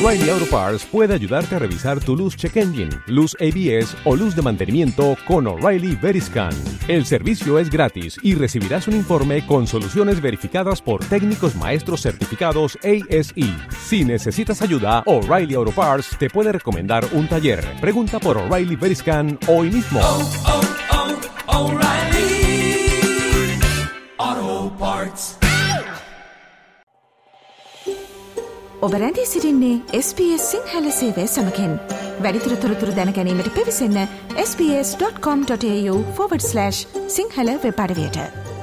O'Reilly Auto Parts puede ayudarte a revisar tu luz check engine, luz ABS o luz de mantenimiento con O'Reilly Veriscan. El servicio es gratis y recibirás un informe con soluciones verificadas por técnicos maestros certificados ASE. Si necesitas ayuda, O'Reilly Auto Parts te puede recomendar un taller. Pregunta por O'Reilly Veriscan hoy mismo. O'Reilly Auto Parts. ඔබ රැඳී සිටින්නේ SBS Sinhala සේවය සමගින්. වැඩිදුර තොරතුරු දැන ගැනීමට පිවිසන්න sbs.com.au/සිංහල වෙබ් අඩවියට.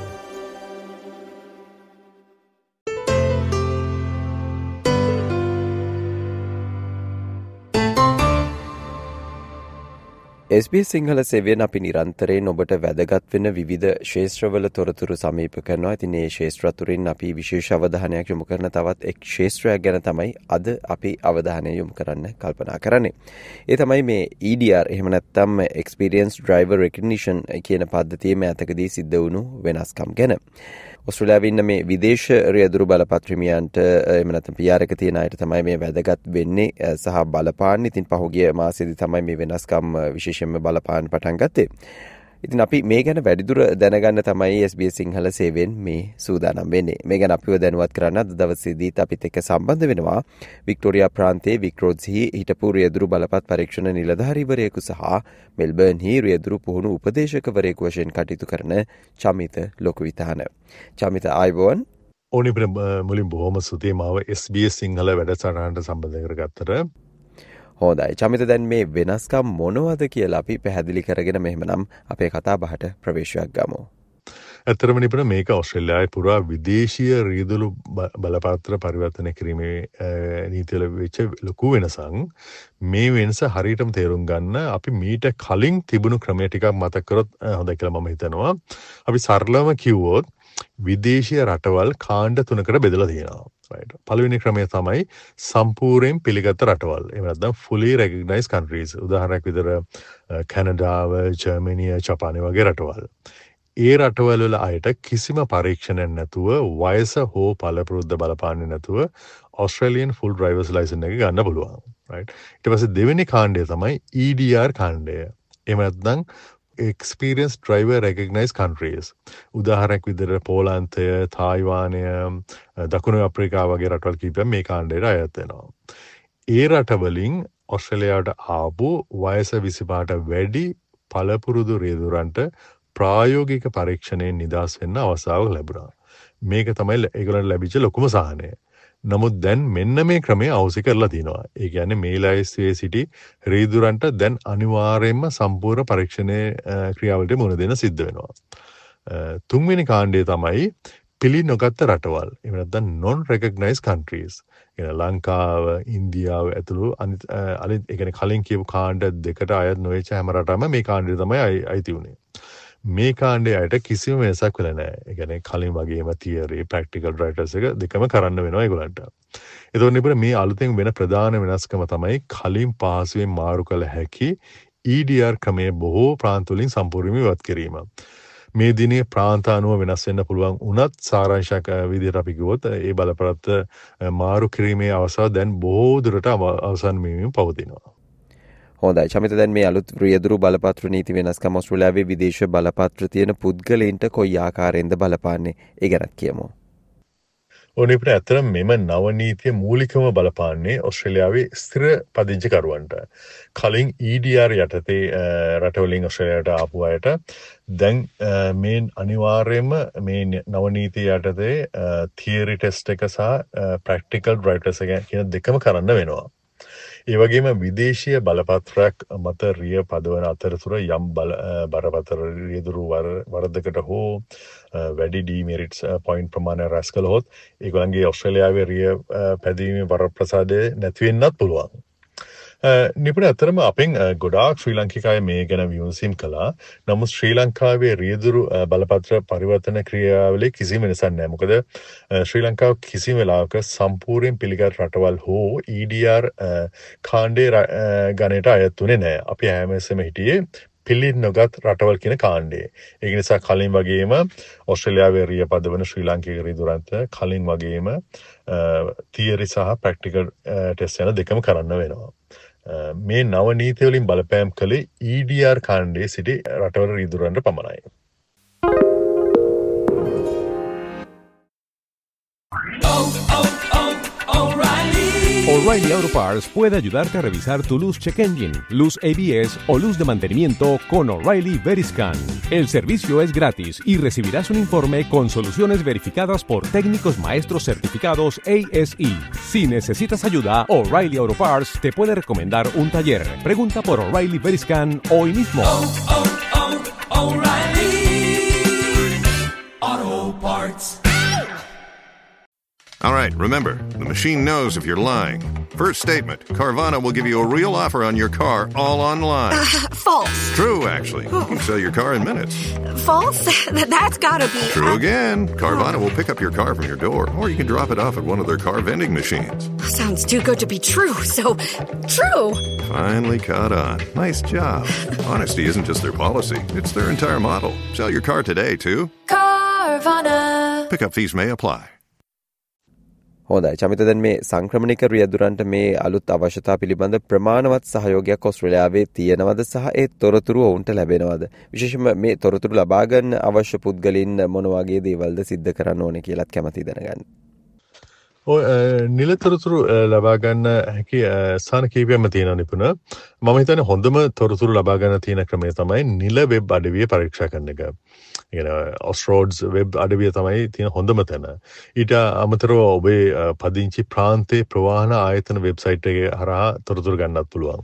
SBS සිංහල සේවයෙන් අපි නිරන්තරයෙන් ඔබට වැදගත් වෙන විවිධ ක්ෂේත්‍රවල තොරතුරු සමීප කරනවා. ඉතින් මේ ක්ෂේත්‍ර අතුරින් අපි විශේෂ අවධානයක් යොමු කරන තවත් එක් ක්ෂේත්‍රයක් ගැන තමයි අද අපි අවධානය යොමු කරන්න කල්පනා කරන්නේ. ඒ තමයි මේ EDR එහෙම නැත්නම් Experience Driver Recognition කියන පද්ධතියේ මෑතකදී සිද්ධ වුණු වෙනස්කම් ගැන. ඔස්ට්‍රේලියාවේ ඉන්න මේ විදේශ රියදුරු බලපත්‍රමියන්ට එහෙම නැත්නම් PR එක තියෙන අයට තමයි මේ වැදගත් වෙන්නේ සහ බලපාන්නේ. ඉතින් පහුගිය මාසෙදී තමයි මේ වෙනස්කම් විශේෂයෙන්ම බලපාන්න පටන් ගත්තේ. ඉතින් අපි මේ ගැන වැඩිදුර දැනගන්න තමයි SBS සිංහල සේවයෙන් මේ සූදානම් වෙන්නේ. මේ ගැන අපිව දැනුවත් කරන්න අද දවසේදීත් අපිත් එක්ක සම්බන්ධ වෙනවා වික්ටෝරියා ප්‍රාන්තයේ වික්රෝඩ්ස්හි හිටපු රියදුරු බලපත් පරීක්ෂණ නිලධාරීවරයෙකු සහ මෙල්බර්න්හි රියදුරු පුහුණු උපදේශකවරයෙකු වශයෙන් කටයුතු කරන චමිත ලොකුවිතාන. චමිත ආයුබෝවන්. ඕනිපර මුලින් බොහොම ස්තුතියි මාව SBS සිංහල වැඩසටහනට සම්බන්ධ කරගත්තට. හොඳයි. චමිත දැන් මේ වෙනස්කම් මොනවද කියලා අපි පැහැදිලි කරගෙන මෙහෙමනම් අපේ කතා බහට ප්‍රවේශයක් ගමු. ඇත්තටම නිපුණ මේක ඕස්ට්‍රේලියාවේ පුරා විදේශීය රියදුරු බලපත්‍ර පරිවර්තනය කිරීමේ නීතිවල වෙච්ච ලොකු වෙනසක්. මේ වෙනස හරියටම තේරුම් ගන්න අපි මීට කලින් තිබුණු ක්‍රමය ටිකක් මතක කරොත් හොඳයි කියලා මම හිතනවා. අපි සරලවම කිව්වොත් විදේශීය රටවල් කාණ්ඩ තුනකට බෙදලා තියෙනවා. පළවෙනි ක්‍රමය තමයි සම්පූර්ණයෙන් පිළිගත් රටවල්. එහෙම නැත්නම් fully recognized countries. උදාහරණයක් විදිහට කැනඩාව, ජර්මනිය, ජපානය වගේ රටවල්. ඒ රටවල වල අයට කිසිම පරීක්ෂණයක් නැතුව වයස හෝ පළපුරුද්ද බලපාන්නේ නැතුව Australian full driver's license එක ගන්න පුළුවන්. right. ඊට පස්සේ දෙවෙනි කාණ්ඩය තමයි EDR කාණ්ඩය. එහෙම නැත්නම් Experience Driver Recognized Countries. උදාහරණයක් විදිහට පෝලන්තය, තායිවානය, දකුණු අප්‍රිකාව වගේ රටවල් කිහිපයක් මේ කාණ්ඩයට අයත් වෙනවා. ඒ රටවලින් ඔස්ට්‍රේලියාවට ආපු වයස 25ට වැඩි පළපුරුදු රියදුරන්ට ප්‍රායෝගික පරීක්ෂණයෙන් නිදහස් වෙන්න අවස්ථාවක් ලැබුණා. මේක තමයි ඒගොල්ලන්ට ලැබිච්ච ලොකුම සාහනය. නමුත් දැන් මෙන්න මේ ක්‍රමය අවසි කරලා තියෙනවා. ඒ කියන්නේ මේ ලයිස්තුවේ සිටි රියදුරන්ට දැන් අනිවාර්යයෙන්ම සම්පූර්ණ පරීක්ෂණයේ ක්‍රියාවලට මුහුණ දෙන්න සිද්ධ වෙනවා. තුන්වෙනි කාණ්ඩය තමයි පිළි නොගත් රටවල්. එහෙම නැත්නම් non recognized countries. කියන ලංකාව, ඉන්දියාව ඇතුළු අනිත් ඒ කියන්නේ කලින් කියපු කාණ්ඩ දෙකට අයත් නොවෙච්ච හැම රටම මේ කාණ්ඩය තමයි අයිති උනේ. මේ කාණ්ඩේ අයට කිසිම වෙනසක් වෙලා නැහැ. ඒ කියන්නේ කලින් වගේම තියරි, ප්‍රැක්ටිකල් ඩ්‍රයිවර්ස් එක දෙකම කරන්න වෙනවා ඒගොල්ලන්ට. ඒතකොට නිපුණ මේ අලුතෙන් වෙන ප්‍රධාන වෙනස්කම තමයි කලින් පහසුවෙන් මාරු කළ හැකි EDR ක්‍රමයේ බොහෝ ප්‍රාන්තවලින් සම්පූර්ණයෙන්ම ඉවත් කිරීම. මේ දිනේ ප්‍රාන්ත අනුව වෙනස් වෙන්න පුළුවන් උනත් සාරාංශක විදිහට අපි කිව්වොත් ඒ බලපත්‍ර මාරු කිරීමේ අවස්ථාව දැන් බොහෝ දුරට අවසන් වීමෙන් පවතිනවා. හොඳයි. චමිත දැන් මේ අලුත් රියදුරු බලපත්‍ර නීති වෙනස්කම් ඔස්ට්‍රේලියාවේ විදේශ බලපත්‍ර තියෙන පුද්ගලයින්ට කොයි ආකාරයෙන්ද බලපාන්නේ? ඒ ගැනත් කියමු. ඕනෙපිට ඇත්තටම මෙම නව නීතිය මූලිකව බලපාන්නේ ඔස්ට්‍රේලියාවේ ස්ථිර පදිංචිකරුවන්ට. කලින් EDR යටතේ රටවලින් ඔස්ට්‍රේලියාවට ආපු අයට දැන් මේ අනිවාර්යයෙන්ම මේ නව නීතිය යටතේ තියරි ටෙස්ට් එක සහ ප්‍රැක්ටිකල් ඩ්‍රයිව් ටෙස්ට් එක කියන දෙකම කරන්න වෙනවා. ඒ වගේම විදේශීය බලපත්‍රයක් මත රිය පදවන අතරතුර යම් බරපතල රියදුරු වරදකට හෝ වැඩි ඩීමෙරිට්ස් පොයින්ට් ප්‍රමාණය රැස් කළහොත් ඒගොල්ලන්ගේ ඔස්ට්‍රේලියාවේ රිය පැදීමේ වරප්‍රසාදය නැති වෙන්නත් පුළුවන්. නිපුණ අතරම අපෙන් ගොඩාක් ශ්‍රී ලංකිකය මේ ගැන විමසීම් කළා. නමුත් ශ්‍රී ලංකාවේ රියදුරු බලපත්‍ර පරිවර්තන ක්‍රියාවලියේ කිසිම වෙනසක් නැහැ. මොකද ශ්‍රී ලංකාව කිසිම වෙලාවක සම්පූර්ණ පිළිගත් රටවල් හෝ EDR කාණ්ඩේ ගණයට අයත් වුණේ නැහැ. අපි හැමසෙම හිටියේ පිළි නොගත් රටවල් කියන කාණ්ඩය. ඒක නිසා කලින් වගේම ඕස්ට්‍රේලියාවේ රිය පදවන ශ්‍රී ලාංකික රියදුරන්ට කලින් වගේම තියරි සහ ප්‍රැක්ටිකල් ටෙස්ට් යන දෙකම කරන්න වෙනවා. මේ නව නීති වලින් බලපෑම් කළේ EDR කාණ්ඩයේ සිටි රටවල රියදුරන්ට පමණයි. O'Reilly Auto Parts puede ayudarte a revisar tu luz check engine, luz ABS o luz de mantenimiento con O'Reilly Veriscan. El servicio es gratis y recibirás un informe con soluciones verificadas por técnicos maestros certificados ASE. Si necesitas ayuda, O'Reilly Auto Parts te puede recomendar un taller. Pregunta por O'Reilly Veriscan hoy mismo. O'Reilly Auto Parts. All right, remember, the machine knows if you're lying. First statement, Carvana will give you a real offer on your car all online. False. True, actually. You can sell your car in minutes. False? That's gotta be... True again. Carvana will pick up your car from your door, or you can drop it off at one of their car vending machines. Sounds too good to be true, so... True! Finally caught on. Nice job. Honesty isn't just their policy, it's their entire model. Sell your car today, too. Carvana. Pickup fees may apply. හොඳයි චමිත දැන් මේ සංක්‍රමණික රියදුරන්ට මේ අලුත් අවශ්‍යතා පිළිබඳ ප්‍රමාණවත් සහයෝගයක් ඕස්ට්‍රේලියාවේ තියෙනවද සහ ඒ තොරතුරු ඔවුන්ට ලැබෙනවද විශේෂයෙන්ම මේ තොරතුරු ලබා ගන්න අවශ්‍ය පුද්ගලයන් මොන වගේ දේවල්ද සිද්ධ කරන්න ඕනේ කියලාත් කැමතියි දැනගන්න. නිල තොරතුරු ලබා ගන්න හැකි ස්ථාන කීපයක්ම තියෙනවා නිපුණ. මම හිතන්නේ හොඳම තොරතුරු ලබා ගන්න තියෙන ක්‍රමය තමයි නිල වෙබ් අඩවිය පරීක්ෂා කරන එක. ඔස්ට්‍රෝඩ්ස් වෙබ් අඩවිය තමයි තියෙන හොඳම තැන. ඊට අමතරව ඔබේ පදිංචි ප්‍රාන්තයේ ප්‍රවාහන ආයතන වෙබ්සයිට් එකේ හරහා තොරතුරු ගන්නත් පුළුවන්.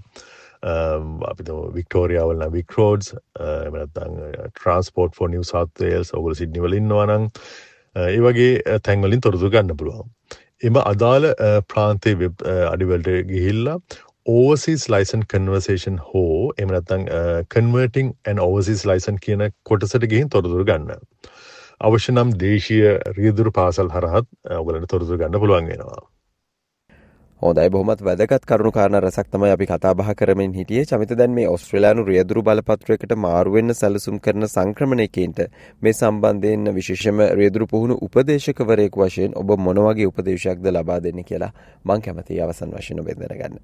අපිට වික්ටෝරියා වල නම් වික්රෝඩ්ස් එහෙම නැත්නම් transport for New South Wales ඔයගොල්ලෝ සිඩ්නි වල ඉන්නවා නම් ඒ වගේ තැන් වලින් තොරතුරු ගන්න පුළුවන්. එම අදාළ ප්‍රාන්තයේ වෙබ් අඩවිවලට ගිහිල්ලා overseas license conversation හෝ එහෙම නැත්නම් converting an overseas license කියන කොටසට ගිහින් තොරතුරු ගන්න. අවශ්‍ය නම් දේශීය රියදුරු පාසල් හරහත් ඔයගලන්ට තොරතුරු ගන්න පුළුවන් වෙනවා. හොඳයි බොහොමත් වැදගත් කරුණු කාරණා රසක් තමයි අපි කතා බහ කරමින් හිටියේ. චමිත දැන් මේ ඕස්ට්‍රේලියානු රියදුරු බලපත්‍රයකට මාරු වෙන්න සැලසුම් කරන සංක්‍රමණිකයින්ට මේ සම්බන්ධයෙන් විශේෂයෙන්ම රියදුරු පුහුණු උපදේශකවරයෙකු වශයෙන් ඔබ මොන වගේ උපදේශයක්ද ලබා දෙන්නේ කියලා මම කැමතියි අවසන් වශයෙන් ඔබෙන් දැනගන්න.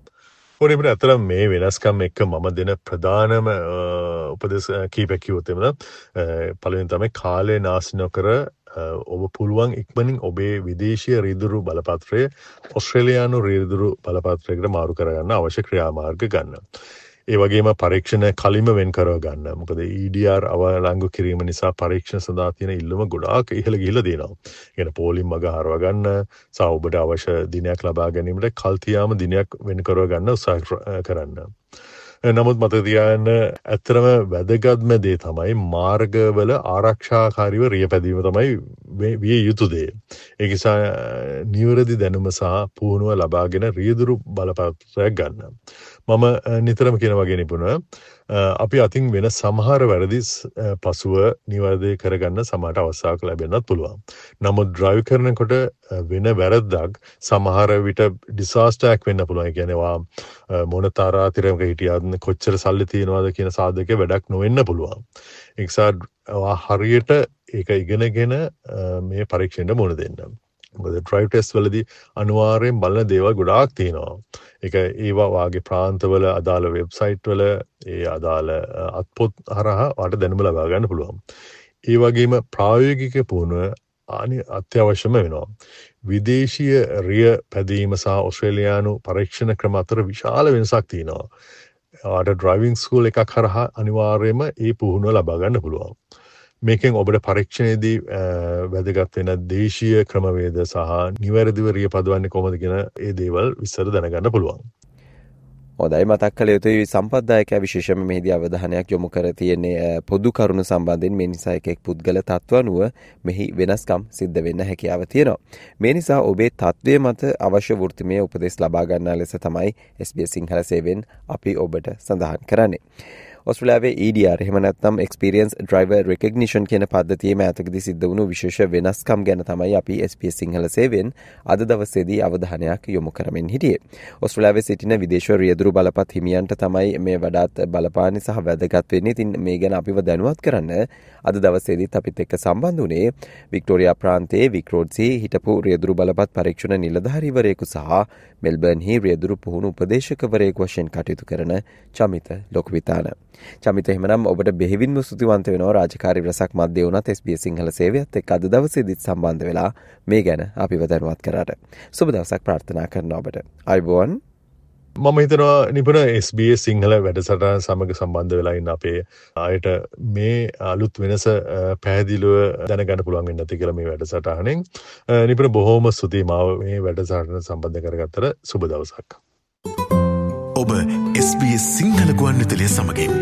ඕනෙකට අතර මේ වෙනස්කම් එක්ක මම දෙන ප්‍රධානම උපදෙස් කීපයක් කිව්වොත් එමෙන්න පළවෙනි තමයි කාලය නාස්ති නොකර ඔබ පුළුවන් ඉක්මනින් ඔබේ විදේශීය රියදුරු බලපත්‍රය ඕස්ට්‍රේලියානු රියදුරු බලපත්‍රයකට මාරු කරගන්න අවශ්‍ය ක්‍රියාමාර්ග ගන්න. ඒ වගේම පරීක්ෂණ කලින්ම වෙන් කරව ගන්න. මොකද EDR අවලංගු කිරීම නිසා පරීක්ෂණ සඳහා තියෙන ඉල්ලුම ගොඩාක් ඉහළ ගිහිල්ලා තියෙනවා. ඒ කියන්නේ පෝලිම් මග හරව ගන්න සහ ඔබට අවශ්‍ය දිනයක් ලබා ගැනීමට කල්තියාම දිනයක් වෙන් කරව ගන්න උත්සාහ කරන්න. නමුත් මතක තියාගන්න ඇත්තටම වැදගත්ම දේ තමයි මාර්ගවල ආරක්ෂාකාරීව රියපැදීම තමයි විය යුතු දේ. ඒ නිසා නිවැරදි දැනුම සහ පුහුණුව ලබාගෙන රියදුරු බලපත්‍රයක් ගන්න. මම නිතරම කියන වගේ නිපුණ අපි අතින් වෙන සමහර වැරදි පසුව නිවැරදි කරගන්න සමහරට අවස්ථාවක් ලැබෙන්නත් පුළුවන්. නමුත් ඩ්‍රයිව් කරනකොට වෙන වැරද්දක් සමහර විට ඩිසාස්ටර් එකක් වෙන්න පුළුවන්. ඒ කියන්නේ වා මොන තරාතිරයක හිටියත් කොච්චර සල්ලි තියනවාද කියන සාධකයේ වැඩක් නොවෙන්න පුළුවන්. ඒ නිසා හරියට ඒක ඉගෙනගෙන මේ පරීක්ෂණයට මුහුණ දෙන්න. මොකද ඩ්‍රයිව් ටෙස්ට් වලදී අනිවාර්යෙන් බලන දේවල් ගොඩාක් තියෙනවා. ඒක ඒවා වාගේ ප්‍රාන්තවල අදාළ වෙබ්සයිට් වල ඒ අදාළ අත්පොත් හරහා ඔයාලට දැනුම ලබා ගන්න පුළුවන්. ඒ වගේම ප්‍රායෝගික පුහුණුව අත්‍යවශ්‍යම වෙනවා. විදේශීය රිය පැදීම සහ ඕස්ට්‍රේලියානු පරීක්ෂණ ක්‍රම අතර විශාල වෙනසක් තියෙනවා. ඔයාලට ඩ්‍රයිවිං ස්කූල් එකක් හරහා අනිවාර්යයෙන්ම ඒ පුහුණුව ලබා ගන්න පුළුවන්. මේකෙන් ඔබට පරීක්ෂණයේදී වැදගත් වෙන දේශීය ක්‍රමවේද සහ නිවැරදිව රිය පදවන්නේ කොහොමද කියන ඒ දේවල් විස්තර දැනගන්න පුළුවන්. හොඳයි මතක් කළ යුතුයි සම්පත්දායකයා විශේෂයෙන්ම මෙහිදී අවධානයක් යොමු කර තියෙන්නේ පොදු කරුණු සම්බන්ධයෙන්. මේ නිසා එක් පුද්ගල තත්ත්ව අනුව මෙහි වෙනස්කම් සිද්ධ වෙන්න හැකියාව තියෙනවා. මේ නිසා ඔබේ තත්ත්වයේ මත අවශ්‍ය වෘත්තිමය උපදෙස් ලබා ගන්නා ලෙස තමයි SBS සිංහල සේවයෙන් අපි ඔබට සඳහන් කරන්නේ. ඔස්ට්‍රේලියාවේ EDR එහෙම නැත්නම් Experience Driver Recognition කියන පද්ධතියේ මෑතකදී සිද්ධ වුණු විශේෂ වෙනස්කම් ගැන තමයි අපි SBS සිංහල සේවයෙන් අද දවසේදී අවධානයක් යොමු කරමින් හිටියේ. ඔස්ට්‍රේලියාවේ සිටින විදේශ රියදුරු බලපත් හිමියන්ට තමයි මේ වඩාත් බලපාන්නේ සහ වැදගත් වෙන්නේ. ඉතින් මේ ගැන අපිව දැනුවත් කරන්න අද දවසේදීත් අපිත් එක්ක සම්බන්ධ වුණේ වික්ටෝරියා ප්‍රාන්තයේ වික්රෝඩ්සී හිටපු රියදුරු බලපත් පරීක්ෂණ නිලධාරීවරයෙකු සහ මෙල්බර්න්හි රියදුරු පුහුණු උපදේශකවරයෙකු වශයෙන් කටයුතු කරන චමිත ලොකුවිතාන. චමිත එහෙමනම් ඔබට බෙහෙවින්ම ස්තුතිවන්ත වෙනවා රාජකාරී රසක් මැද්දේ වුණත් SBS සිංහල සේවයත් එක්ක අද දවසේදීත් සම්බන්ධ වෙලා මේ ගැන අපිව දැනුවත් කරාට. සුබ දවසක් ප්‍රාර්ථනා කරනවා ඔබට. අයබෝවන්. මම හිතනවා නිපුණ SBS සිංහල වැඩසටහන සමග සම්බන්ධ වෙලා ඉන්න අපේ අයට මේ අලුත් වෙනස පැහැදිලිව දැනගන්න පුළුවන් වෙන්න ඇති කියලා මේ වැඩසටහනෙන්. නිපුණ බොහොම ස්තුතියි මාව මේ වැඩසටහන සම්බන්ධ කරගත්තට. සුබ දවසක්. ඔබ SBS සිංහල ගුවන්විදුලිය සමගින්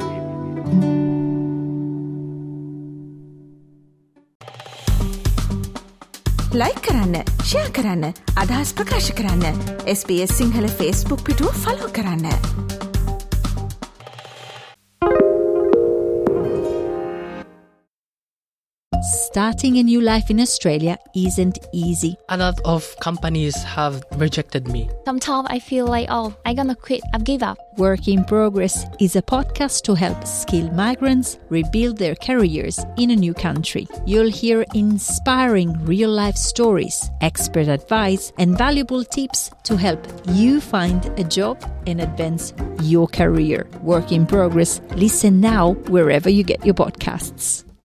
ලයික් කරන්න, ෂෙයා කරන්න, අදහස් ප්‍රකාශ කරන්න. SBS සිංහල Facebook පිටුව ෆලෝ කරන්න. Starting a new life in Australia isn't easy. A lot of companies have rejected me. Sometimes I feel like, I'm gonna quit, I've give up. Work in Progress is a podcast to help skilled migrants rebuild their careers in a new country. You'll hear inspiring real-life stories, expert advice, and valuable tips to help you find a job and advance your career. Work in Progress. Listen now wherever you get your podcasts.